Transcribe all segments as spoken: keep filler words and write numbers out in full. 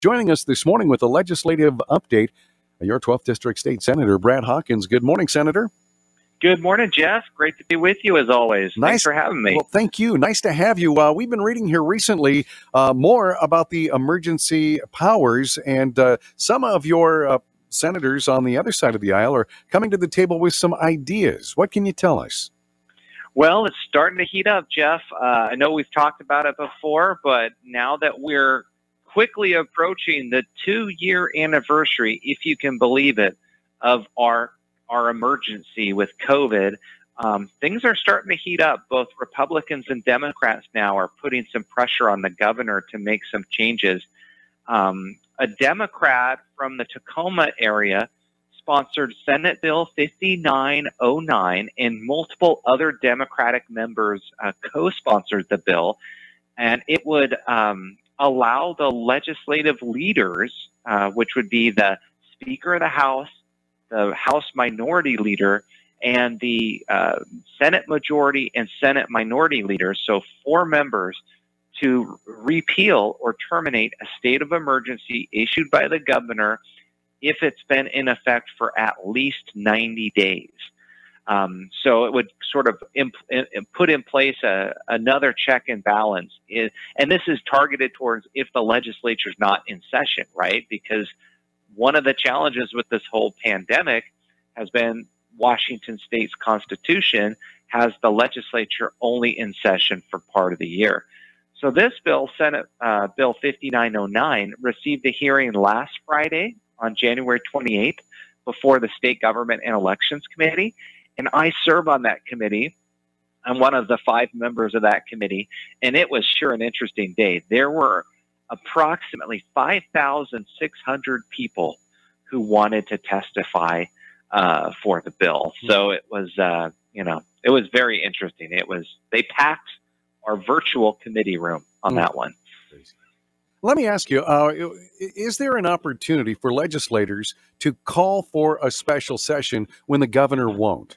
Joining us this morning with a legislative update, your twelfth District State Senator Brad Hawkins. Good morning, Senator. Good morning, Jeff. Great to be with you as always. Nice. Thanks for having me. Well, thank you. Nice to have you. Uh, we've been reading here recently uh, more about the emergency powers, and uh, some of your uh, senators on the other side of the aisle are coming to the table with some ideas. What can you tell us? Well, it's starting to heat up, Jeff. Uh, I know we've talked about it before, but now that we're quickly approaching the two-year anniversary, if you can believe it, of our our emergency with COVID, um, things are starting to heat up. Both Republicans and Democrats now are putting some pressure on the governor to make some changes. Um, a Democrat from the Tacoma area sponsored Senate Bill fifty-nine oh nine, and multiple other Democratic members uh, co-sponsored the bill, and it would um, allow the legislative leaders, uh, which would be the Speaker of the House, the House Minority Leader, and the uh, Senate Majority and Senate Minority Leaders, so four members, to repeal or terminate a state of emergency issued by the governor if it's been in effect for at least ninety days. Um, so it would sort of imp- put in place a, another check and balance. It, and this is targeted towards if the legislature is not in session, right? Because one of the challenges with this whole pandemic has been Washington State's Constitution has the legislature only in session for part of the year. So this bill, Senate uh, Bill fifty-nine oh nine, received a hearing last Friday on January twenty-eighth before the State Government and Elections Committee. And I serve on that committee. I'm one of the five members of that committee. And it was sure an interesting day. There were approximately five thousand six hundred people who wanted to testify uh, for the bill. So it was, uh, you know, it was very interesting. It was, they packed our virtual committee room on mm. that one. Let me ask you, uh, is there an opportunity for legislators to call for a special session when the governor won't?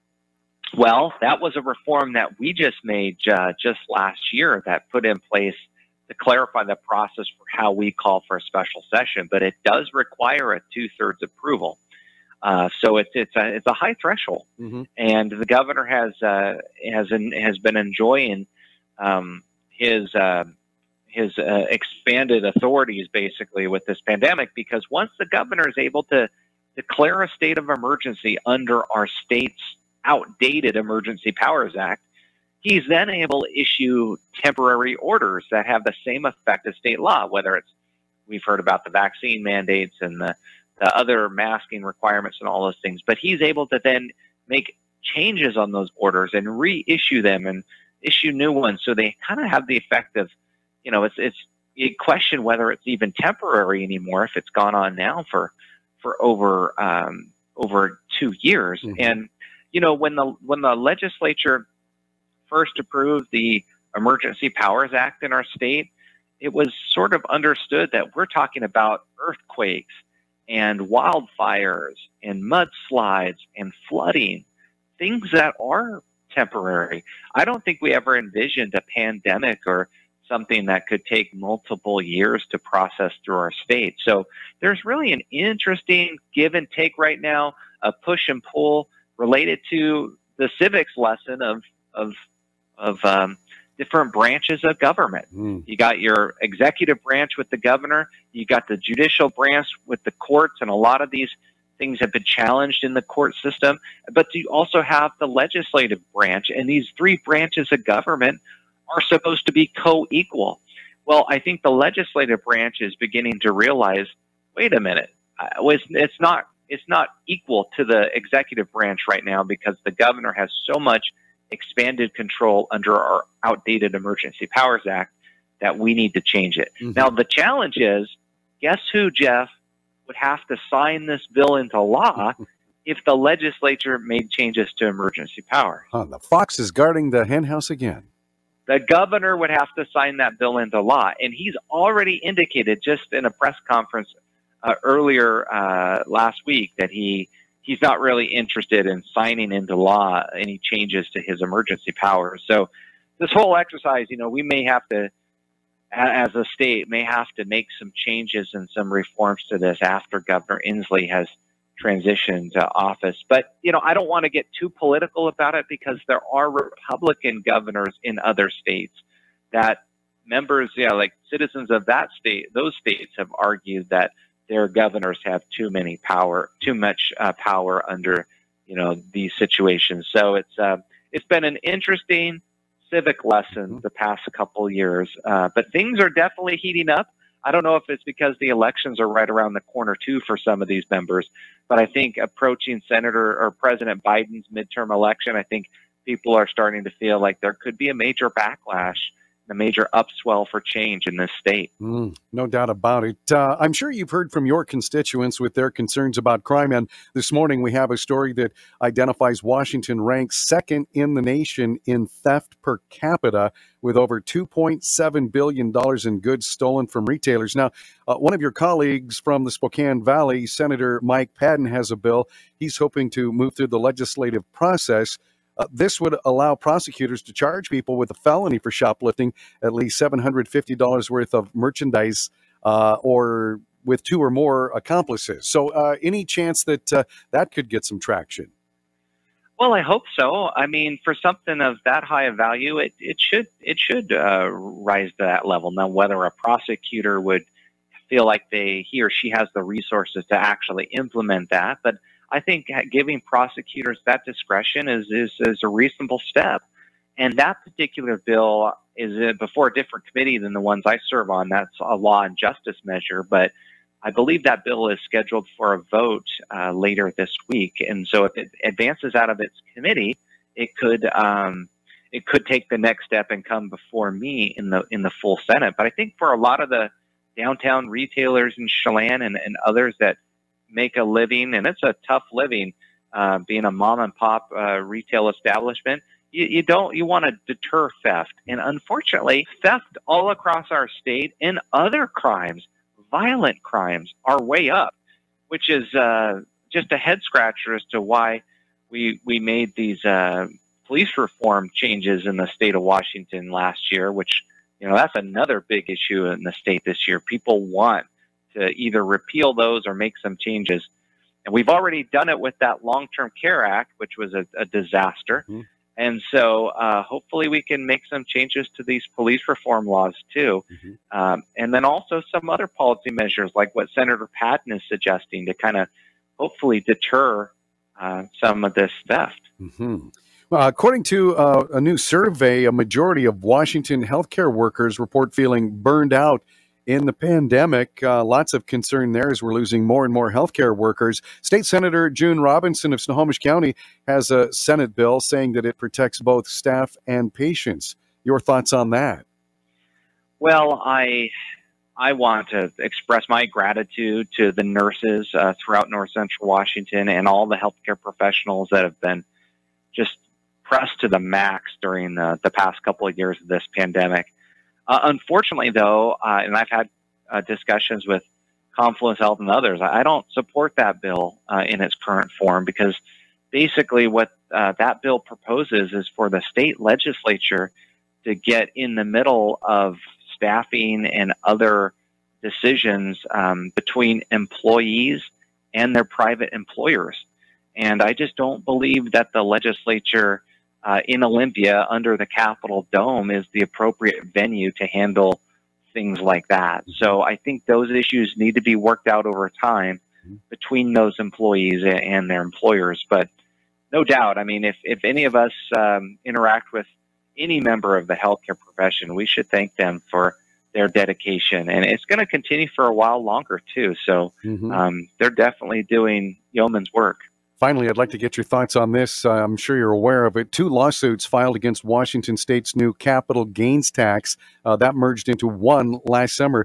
Well, that was a reform that we just made uh, just last year that put in place to clarify the process for how we call for a special session, but it does require a two-thirds approval. Uh, so it's it's a it's a high threshold, mm-hmm. and the governor has uh, has in, has been enjoying um, his uh, his uh, expanded authorities basically with this pandemic, because once the governor is able to declare a state of emergency under our state's outdated Emergency Powers Act, he's then able to issue temporary orders that have the same effect as state law, whether it's, we've heard about the vaccine mandates and the, the other masking requirements and all those things, but he's able to then make changes on those orders and reissue them and issue new ones. So they kind of have the effect of, you know, it's, it's, you question whether it's even temporary anymore if it's gone on now for, for over, um, over two years. Mm-hmm. And, you know, when the, when the legislature first approved the Emergency Powers Act in our state, it was sort of understood that we're talking about earthquakes and wildfires and mudslides and flooding, things that are temporary. I don't think we ever envisioned a pandemic or something that could take multiple years to process through our state. So there's really an interesting give and take right now, a push and pull related to the civics lesson of of of um, different branches of government. Mm. You got your executive branch with the governor, you got the judicial branch with the courts, and a lot of these things have been challenged in the court system, but you also have the legislative branch, and these three branches of government are supposed to be co-equal. Well, I think the legislative branch is beginning to realize, wait a minute, it's, it's not it's not equal to the executive branch right now because the governor has so much expanded control under our outdated Emergency Powers Act that we need to change it. Mm-hmm. Now, the challenge is, guess who, Jeff, would have to sign this bill into law if the legislature made changes to emergency powers? Huh, the fox is guarding the hen house again. The governor would have to sign that bill into law, and he's already indicated just in a press conference uh, earlier uh, last week that he he's not really interested in signing into law any changes to his emergency powers. So this whole exercise, you know, we may have to as a state, may have to make some changes and some reforms to this after Governor Inslee has transitioned to office. But, you know, I don't want to get too political about it because there are Republican governors in other states that members, yeah, like citizens of that state, those states have argued that their governors have too many power, too much uh, power under, you know, these situations. So it's uh, it's been an interesting civic lesson the past couple of years, uh, but things are definitely heating up. I don't know if it's because the elections are right around the corner too for some of these members, but I think approaching Senator or President Biden's midterm election, I think people are starting to feel like there could be a major backlash, a major upswell for change in this state. Mm, no doubt about it. Uh, I'm sure you've heard from your constituents with their concerns about crime. And this morning we have a story that identifies Washington ranks second in the nation in theft per capita, with over two point seven billion dollars in goods stolen from retailers. Now, uh, one of your colleagues from the Spokane Valley, Senator Mike Padden, has a bill he's hoping to move through the legislative process. Uh, this would allow prosecutors to charge people with a felony for shoplifting at least seven hundred fifty dollars worth of merchandise uh, or with two or more accomplices. So uh, any chance that uh, that could get some traction? Well, I hope so. I mean, for something of that high a value, it, it should it should uh, rise to that level. Now, whether a prosecutor would feel like they he or she has the resources to actually implement that, but I think giving prosecutors that discretion is, is, is a reasonable step. And that particular bill is before a different committee than the ones I serve on. That's a law and justice measure. But I believe that bill is scheduled for a vote uh, later this week. And so if it advances out of its committee, it could um, it could take the next step and come before me in the in the full Senate. But I think for a lot of the downtown retailers in Chelan and, and others that make a living, and it's a tough living, uh, being a mom and pop uh, retail establishment. You, you don't, you want to deter theft. And unfortunately, theft all across our state and other crimes, violent crimes, are way up, which is uh, just a head scratcher as to why we, we made these uh, police reform changes in the state of Washington last year, which, you know, that's another big issue in the state this year. People want to either repeal those or make some changes. And we've already done it with that Long-Term Care Act, which was a, a disaster. Mm-hmm. And so uh, hopefully we can make some changes to these police reform laws too. Mm-hmm. Um, and then also some other policy measures like what Senator Padden is suggesting to kind of hopefully deter uh, some of this theft. Mm-hmm. Well, according to uh, a new survey, a majority of Washington healthcare workers report feeling burned out in the pandemic. Uh, lots of concern there as we're losing more and more healthcare workers. State Senator June Robinson of Snohomish County has a Senate bill saying that it protects both staff and patients. Your thoughts on that? Well, I I want to express my gratitude to the nurses uh, throughout North Central Washington and all the healthcare professionals that have been just pressed to the max during the, the past couple of years of this pandemic. Uh, unfortunately, though, uh, and I've had uh, discussions with Confluence Health and others, I don't support that bill uh, in its current form because basically what uh, that bill proposes is for the state legislature to get in the middle of staffing and other decisions um, between employees and their private employers. And I just don't believe that the legislature Uh, in Olympia under the Capitol Dome is the appropriate venue to handle things like that. So I think those issues need to be worked out over time between those employees and their employers. But no doubt, I mean, if, if any of us um, interact with any member of the healthcare profession, we should thank them for their dedication. And it's going to continue for a while longer, too. So mm-hmm. um, they're definitely doing yeoman's work. Finally, I'd like to get your thoughts on this. Uh, I'm sure you're aware of it. Two lawsuits filed against Washington State's new capital gains tax. Uh, that merged into one last summer,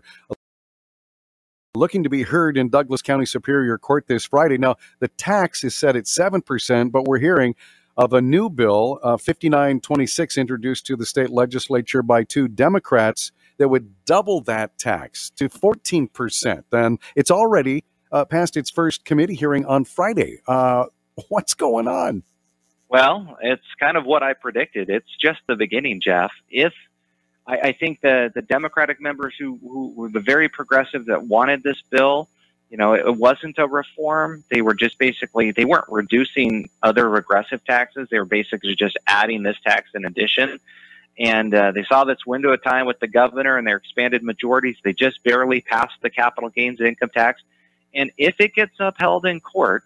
looking to be heard in Douglas County Superior Court this Friday. Now, the tax is set at seven percent, but we're hearing of a new bill, uh, fifty-nine twenty-six, introduced to the state legislature by two Democrats that would double that tax to fourteen percent. Then it's already Uh, passed its first committee hearing on Friday. Uh, what's going on? Well, it's kind of what I predicted. It's just the beginning, Jeff. If I, I think the, the Democratic members who, who were the very progressive that wanted this bill, you know, it, it wasn't a reform. They were just basically, they weren't reducing other regressive taxes. They were basically just adding this tax in addition. And uh, they saw this window of time with the governor and their expanded majorities. They just barely passed the capital gains income tax. And if it gets upheld in court,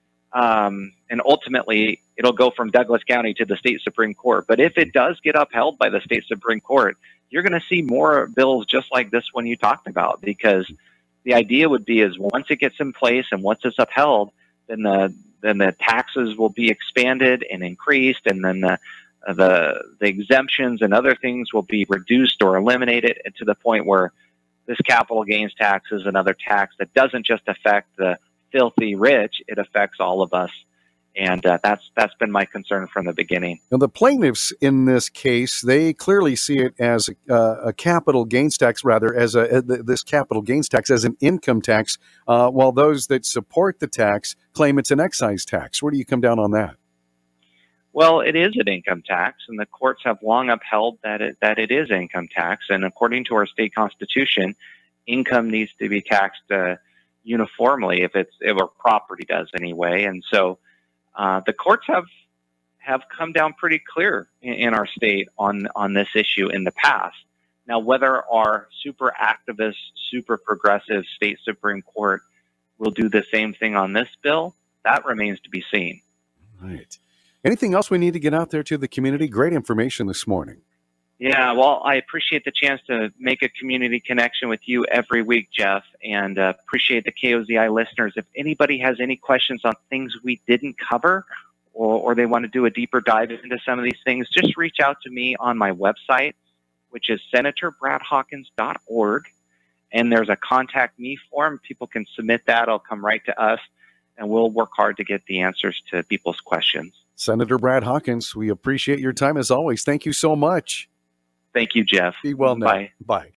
um, and ultimately it'll go from Douglas County to the state Supreme Court. But if it does get upheld by the state Supreme Court, you're going to see more bills just like this one you talked about, because the idea would be is once it gets in place and once it's upheld, then the then the taxes will be expanded and increased, and then the the the exemptions and other things will be reduced or eliminated to the point where this capital gains tax is another tax that doesn't just affect the filthy rich, it affects all of us. And uh, that's that's been my concern from the beginning. Now, the plaintiffs in this case, they clearly see it as a, uh, a capital gains tax, rather, as a, uh, this capital gains tax as an income tax, uh, while those that support the tax claim it's an excise tax. Where do you come down on that? Well, it is an income tax, and the courts have long upheld that it, that it is income tax. And according to our state constitution, income needs to be taxed uh, uniformly if it's if our property does anyway. And so uh, the courts have have come down pretty clear in, in our state on on this issue in the past. Now, whether our super activist, super progressive state Supreme Court will do the same thing on this bill, that remains to be seen. Right. Anything else we need to get out there to the community? Great information this morning. Yeah, well, I appreciate the chance to make a community connection with you every week, Jeff, and uh, appreciate the K O Z I listeners. If anybody has any questions on things we didn't cover, or, or they want to do a deeper dive into some of these things, just reach out to me on my website, which is senator brad hawkins dot org, and there's a contact me form. People can submit that. It'll come right to us, and we'll work hard to get the answers to people's questions. Senator Brad Hawkins, we appreciate your time as always. Thank you so much. Thank you, Jeff. Be well now. Bye. Bye.